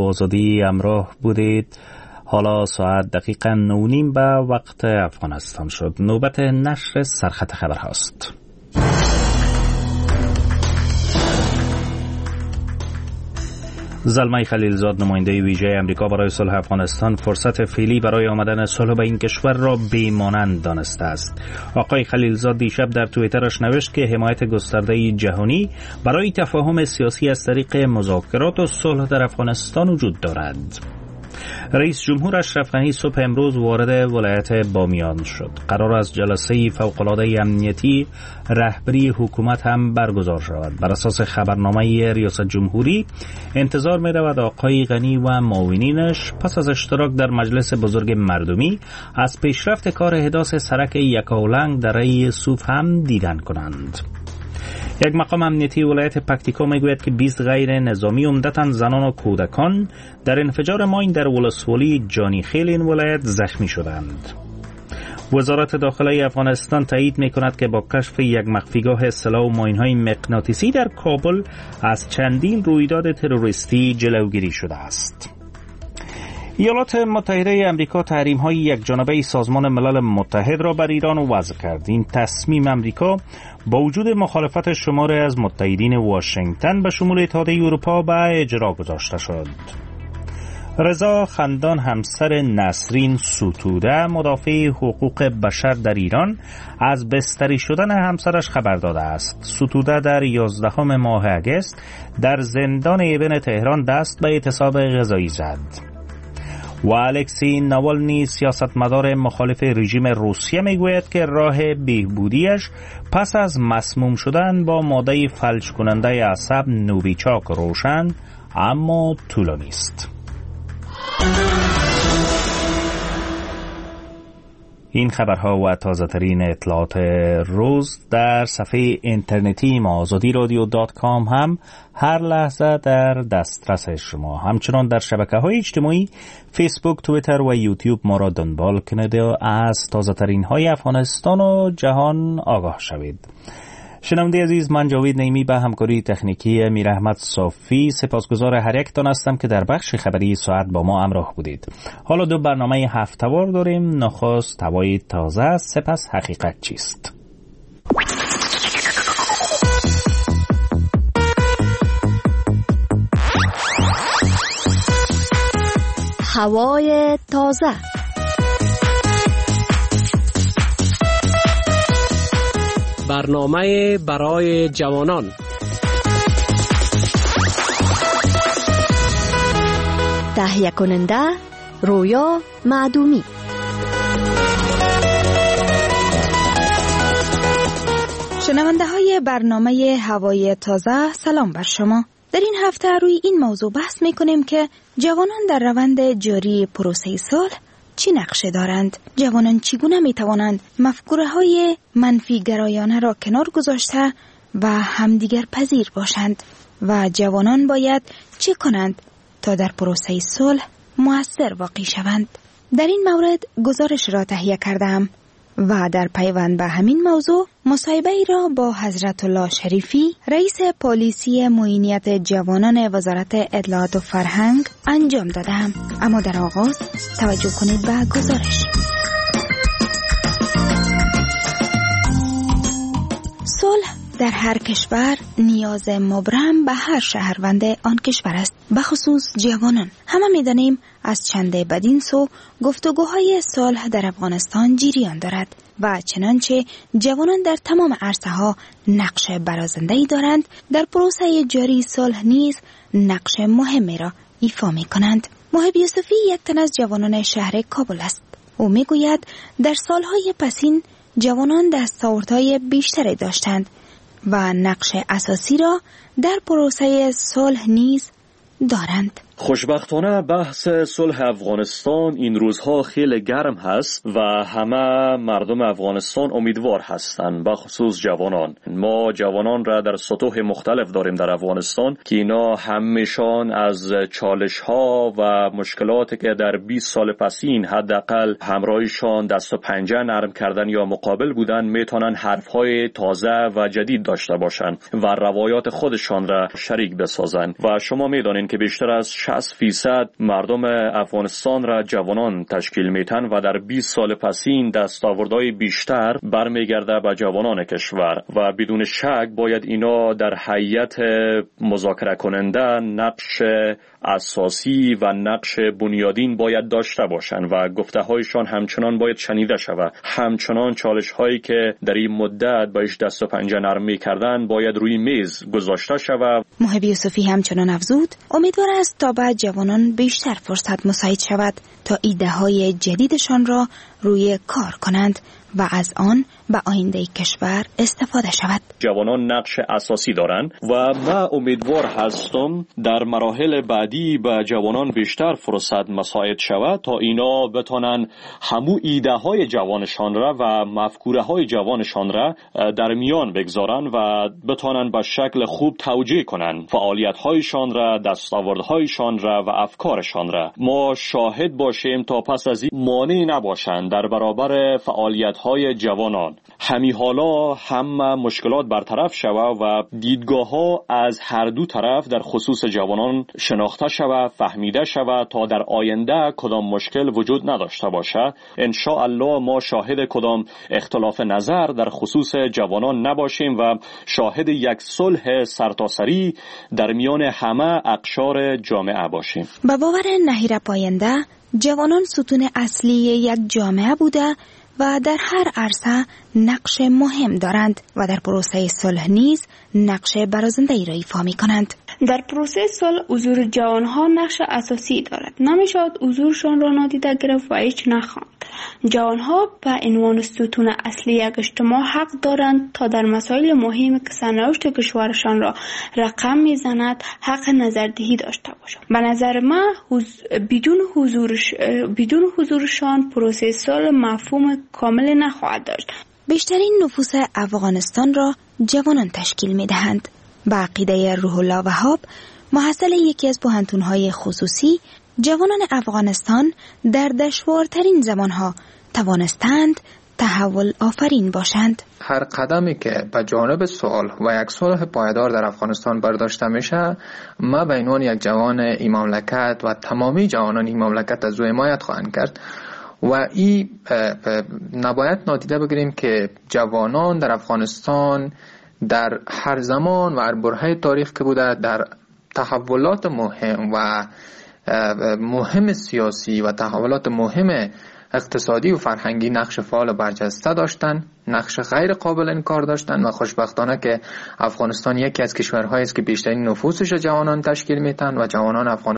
آزادی همراه بودید. حالا ساعت دقیقاً 9:30 به وقت افغانستان شد. نوبت نشر سرخط خبر هاست. زلمه خلیلزاد، نماینده ویژه امریکا برای صلح افغانستان، فرصت فعلی برای آمدن صلح به این کشور را بی‌مانند دانسته است. آقای خلیلزاد دیشب در توییترش نوشت که حمایت گسترده جهانی برای تفاهم سیاسی از طریق مذاکرات و صلح در افغانستان وجود دارد. رئیس جمهور اشرف غنی صبح امروز وارد ولایت بامیان شد. قرار است جلسه فوق‌العاده امنیتی رهبری حکومت هم برگزار شود. بر اساس خبرنامه ریاست جمهوری انتظار می رود آقای غنی و معاونینش پس از اشتراک در مجلس بزرگ مردمی از پیشرفت کار حداث سرک یکاولنگ در ری سوف هم دیدن کنند. یک مقام امنیتی ولایت پکتیکا میگوید که 20 غیر نظامی عمدتاً زنان و کودکان در انفجار ماین در ولسوالی جانی خیل این ولایت زخمی شدند. وزارت داخله افغانستان تایید میکند که با کشف یک مخفیگاه سلاح و ماین‌های مغناطیسی در کابل از چندین رویداد تروریستی جلوگیری شده است. ایالات متحده امریکا تحریم‌های یکجانبه سازمان ملل متحد را بر ایران وضع کرد. این تصمیم امریکا با وجود مخالفت شماری از متحدین واشنگتن به شمول اتحادیه اروپا به اجرا گذاشته شد. رضا خندان، همسر نسرین ستوده، مدافع حقوق بشر در ایران، از بستری شدن همسرش خبر داده است. ستوده در 11 ماه اگست در زندان ایبن تهران دست به اعتصاب غذایی زد. و الکسی ناوالنی، سیاستمدار مخالف رژیم روسیه، میگوید که راه بهبودیش پس از مسموم شدن با ماده فلج کننده عصب نوویچاک روشن اما طولانی است. این خبرها و تازه ترین اطلاعات روز در صفحه اینترنتی ما azadirodio.com هم هر لحظه در دسترس شما. همچنان در شبکه‌های اجتماعی فیسبوک، توییتر و یوتیوب ما را دنبال کنید و از تازه ترین های افغانستان و جهان آگاه شوید. شنونده عزیز، من جاوید نعیمی به همکاری تکنیکی امیر احمد صافی سپاسگزار هر یکتان هستم که در بخش خبری ساعت با ما همراه بودید. حالا دو برنامه هفته‌وار داریم. نخست هوای تازه، سپس حقیقت چیست. هوای تازه. برنامه برای جوانان. تهیه کننده رویا معدومی. شنونده های برنامه هوای تازه، سلام بر شما. در این هفته روی این موضوع بحث می کنیم که جوانان در روند جاری پروسه صلح چی نقشه دارند؟ جوانان چگونه می توانند مفکوره های منفی گرایانه را کنار گذاشته و همدیگر پذیر باشند؟ و جوانان باید چه کنند تا در پروسه صلح مؤثر واقع شوند؟ در این مورد گزارش را تهیه کردم و در پیوند به همین موضوع مصاحبه ای را با حضرت الله شریفی، رئیس پلیسی معینیت جوانان وزارت اطلاعات و فرهنگ انجام دادم. اما در آغاز توجه کنید به گزارش. صلح در هر کشور نیاز مبرم به هر شهروند آن کشور است، به خصوص جوانان. همه می‌دانیم از چند بدین سو گفتگوهای صلح در افغانستان جریان دارد و چنانچه جوانان در تمام عرصه‌ها نقش برازنده‌ای دارند، در پروسه جاری صلح نیز نقش مهمی را ایفا می‌کنند. محب یوسفی یک تن از جوانان شهر کابل است. او می‌گوید در سالهای پسین جوانان دستاوردهای بیشتری داشتند و نقش اساسی را در پروسه صلح نیز دارند. خوشبختانه بحث صلح افغانستان این روزها خیلی گرم هست و همه مردم افغانستان امیدوار هستند، به خصوص جوانان. ما جوانان را در سطوح مختلف داریم در افغانستان که اینا همیشان از چالش ها و مشکلاتی که در 20 سال پسین حداقل همراهشان دست و پنجه نرم کردن یا مقابل بودن، میتونن حرف های تازه و جدید داشته باشند و روایات خودشان را شریک بسازند. و شما میدانین که بیشتر از 60% مردم افغانستان را جوانان تشکیل میتن و در 20 سال پسین دستاوردهای بیشتر برمیگرده به جوانان کشور و بدون شک باید اینا در هیئت مذاکره کننده نقش اساسی و نقش بنیادین باید داشته باشند و گفته هایشان همچنان باید شنیده شود. همچنان چالش هایی که در این مدت باش دست و پنجه نرم می‌کردن باید روی میز گذاشته شود. محب یوسفی همچنان افزود امیدوار است تا بعد جوانان بیشتر فرصت مساعد شود تا ایده های جدیدشان را روی کار کنند و از آن به آینده کشور استفاده شود. جوانان نقش اساسی دارند و من امیدوار هستم در مراحل بعدی به جوانان بیشتر فرصت مساعد شود تا اینا بتونن همو ایده های جوانشان را و مفکوره های جوانشان را در میان بگذارن و بتونن به شکل خوب توجیه کنن فعالیت هایشان را، دستاوردهایشان را و افکارشان را. ما شاهد باشیم تا پس از این مانع نباشند در برابر فعالیت های جوانان. همی حالا هم مشکلات برطرف شود و دیدگاه ها از هر دو طرف در خصوص جوانان شناخته شود، فهمیده شود تا در آینده کدام مشکل وجود نداشته باشد. ان شاء الله ما شاهد کدام اختلاف نظر در خصوص جوانان نباشیم و شاهد یک صلح سرتاسری در میان همه اقشار جامعه باشیم. با باور نهیر پاینده جوانان ستون اصلی یک جامعه بوده و در هر عرصه نقش مهم دارند و در پروسه صلح نیز نقش برازنده‌ای را ایفا می‌کنند. در پروسه صلح حضور جوانها نقش اساسی دارد. نمی‌شود حضورشان را نادیده گرفت و هیچ نخواند. جوانها به عنوان ستون اصلی یک اجتماع حق دارند تا در مسائل مهمی که سرنوشت کشورشان را رقم می‌زند حق نظردهی داشته باشند. به نظر من بدون حضورشان پروسه صلح مفهوم کامل نخواهد داشت. بیشترین نفوس افغانستان را جوانان تشکیل می‌دهند. به عقیده روح الله وهاب، محصل یکی از پوهنتون‌های خصوصی، جوانان افغانستان در دشوارترین زمانها توانستند تحول آفرین باشند. هر قدمی که به جانب صلح و یک صلح پایدار در افغانستان برداشته میشه، ما به عنوان یک جوان این مملکت و تمامی جوانان این مملکت از او حمایت خواهند کرد و این نباید نادیده بگیریم که جوانان در افغانستان در هر زمان و هر برهه تاریخ که بوده در تحولات مهم و مهم سیاسی و تحولات مهم اقتصادی و فرهنگی نقش فعال و برجسته داشتن، نقش غیر قابل انکار داشتن و خوشبختانه که افغانستان یکی از کشورهایی است که بیشترین نفوسش جوانان تشکیل میدن و جوانان افغانستان